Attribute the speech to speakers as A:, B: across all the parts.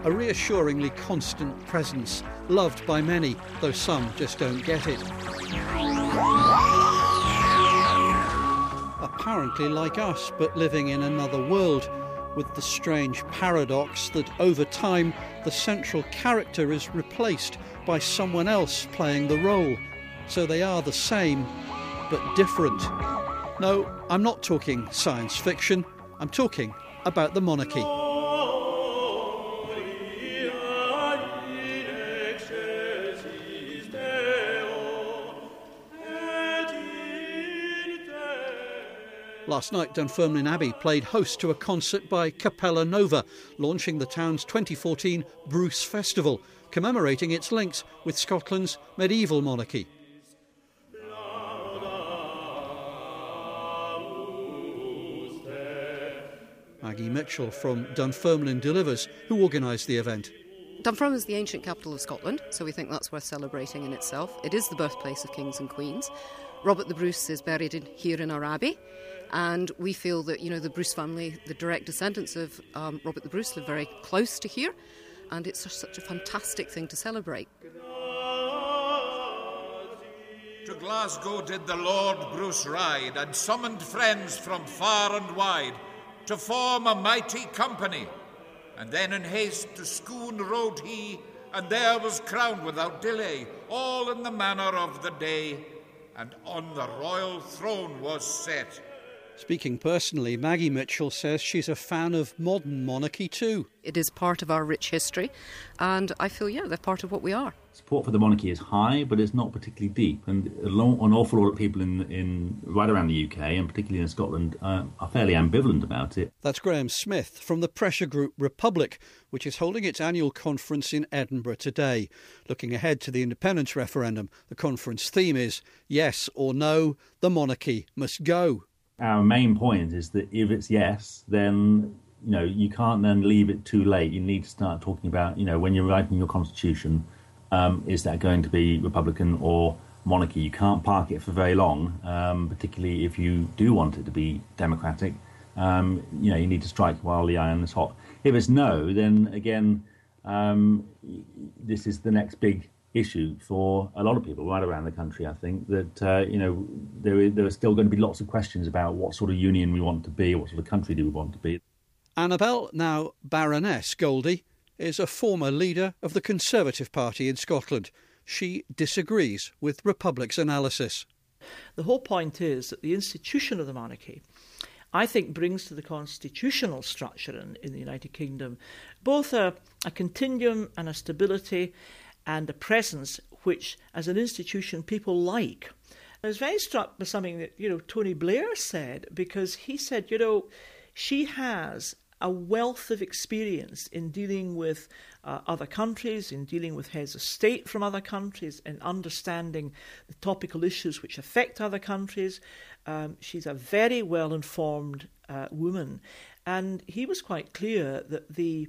A: a reassuringly constant presence, loved by many, though some just don't get it. Apparently like us, but living in another world, with the strange paradox that over time the central character is replaced by someone else playing the role. So they are the same, but different. No, I'm not talking science fiction, I'm talking about the monarchy. Last night, Dunfermline Abbey played host to a concert by Capella Nova, launching the town's 2014 Bruce Festival, commemorating its links with Scotland's medieval monarchy. Maggie Mitchell from Dunfermline Delivers, who organised the event.
B: Dunfermline is the ancient capital of Scotland, so we think that's worth celebrating in itself. It is the birthplace of kings and queens. Robert the Bruce is buried here in our abbey, and we feel that, the Bruce family, the direct descendants of Robert the Bruce, live very close to here, and it's such a fantastic thing to celebrate.
C: To Glasgow did the Lord Bruce ride, and summoned friends from far and wide to form a mighty company. And then in haste to Scone rode he, and there was crowned without delay, all in the manner of the day, and on the royal throne was set.
A: Speaking personally, Maggie Mitchell says she's a fan of modern monarchy too.
B: It is part of our rich history, and I feel, they're part of what we are.
D: Support for the monarchy is high, but it's not particularly deep, and an awful lot of people in right around the UK, and particularly in Scotland, are fairly ambivalent about it.
A: That's Graham Smith from the pressure group Republic, which is holding its annual conference in Edinburgh today. Looking ahead to the independence referendum, the conference theme is yes or no, the monarchy must go.
D: Our main point is that if it's yes, then you can't then leave it too late. You need to start talking about, when you're writing your constitution, is that going to be Republican or monarchy? You can't park it for very long, particularly if you do want it to be democratic. You need to strike while the iron is hot. If it's no, then again, this is the next big issue for a lot of people right around the country. I think that there are still going to be lots of questions about what sort of union we want to be, what sort of country do we want to be.
A: Annabel, now Baroness Goldie, is a former leader of the Conservative Party in Scotland. She disagrees with Republic's analysis.
E: The whole point is that the institution of the monarchy, I think, brings to the constitutional structure in the United Kingdom both a continuum and a stability and a presence which, as an institution, people like. I was very struck by something that, Tony Blair said, because he said, she has a wealth of experience in dealing with other countries, in dealing with heads of state from other countries, and understanding the topical issues which affect other countries. She's a very well-informed woman. And he was quite clear that the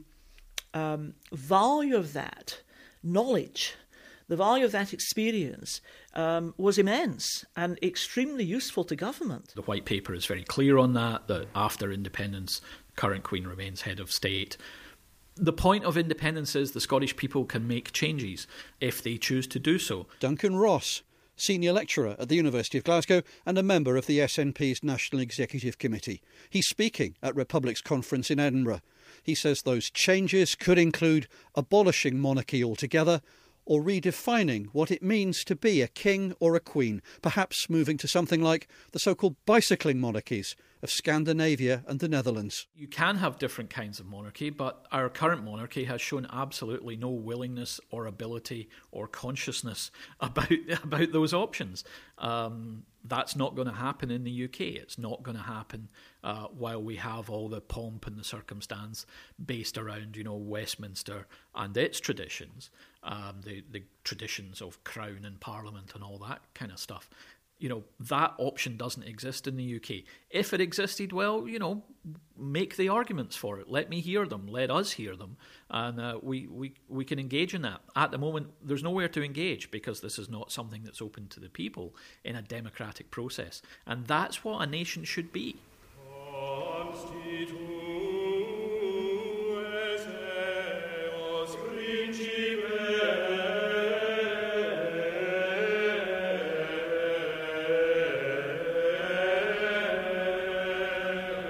E: value of that knowledge, the value of that experience was immense and extremely useful to government.
F: The White Paper is very clear on that after independence, current Queen remains head of state. The point of independence is the Scottish people can make changes if they choose to do so.
A: Duncan Ross, senior lecturer at the University of Glasgow and a member of the SNP's National Executive Committee. He's speaking at Republic's conference in Edinburgh. He says those changes could include abolishing monarchy altogether or redefining what it means to be a king or a queen, perhaps moving to something like the so-called bicycling monarchies of Scandinavia and the Netherlands.
F: You can have different kinds of monarchy, but our current monarchy has shown absolutely no willingness or ability or consciousness about those options. That's not going to happen in the UK. It's not going to happen while we have all the pomp and the circumstance based around, Westminster and its traditions, the traditions of Crown and Parliament and all that kind of stuff. That option doesn't exist in the UK. If it existed, well, make the arguments for it. Let me hear them. Let us hear them. And we can engage in that. At the moment, there's nowhere to engage because this is not something that's open to the people in a democratic process. And that's what a nation should be.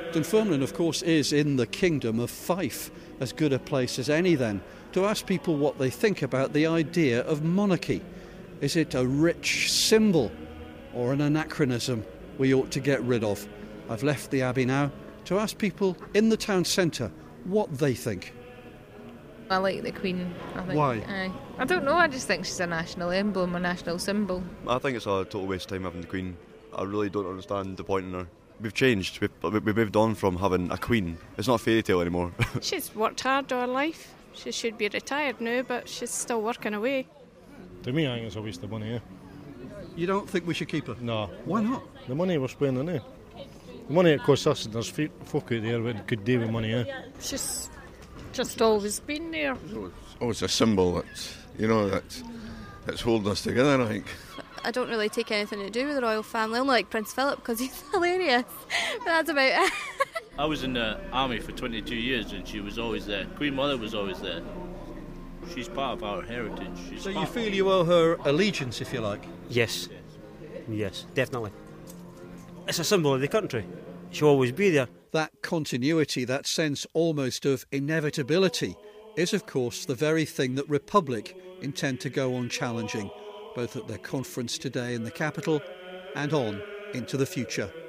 A: Dunfermline, of course, is in the kingdom of Fife, as good a place as any then, to ask people what they think about the idea of monarchy. Is it a rich symbol or an anachronism we ought to get rid of? I've left the Abbey now to ask people in the town centre what they think.
G: I like the Queen. I think.
A: Why?
G: I don't know, I just think she's a national emblem, a national symbol.
H: I think it's a total waste of time having the Queen. I really don't understand the point in her. We've changed. We've moved on from having a Queen. It's not a fairy tale anymore.
I: She's worked hard all her life. She should be retired now, but she's still working away.
J: To me, I think it's a waste of money, eh?
A: You don't think we should keep her?
J: No.
A: Why not?
J: The money we're spending, eh? The money it costs us, and there's folk out there that could do with money, eh?
I: She's just always been there.
K: Oh, it's a symbol that's holding us together, I think.
L: I don't really take anything to do with the royal family. I only like Prince Philip because he's hilarious. But that's about it.
M: I was in the army for 22 years and she was always there. Queen Mother was always there. She's part of our heritage.
A: So you feel you owe her allegiance, if you like?
N: Yes, definitely. It's a symbol of the country. She'll always be there.
A: That continuity, that sense almost of inevitability, is of course the very thing that Republic intend to go on challenging, both at their conference today in the capital and on into the future.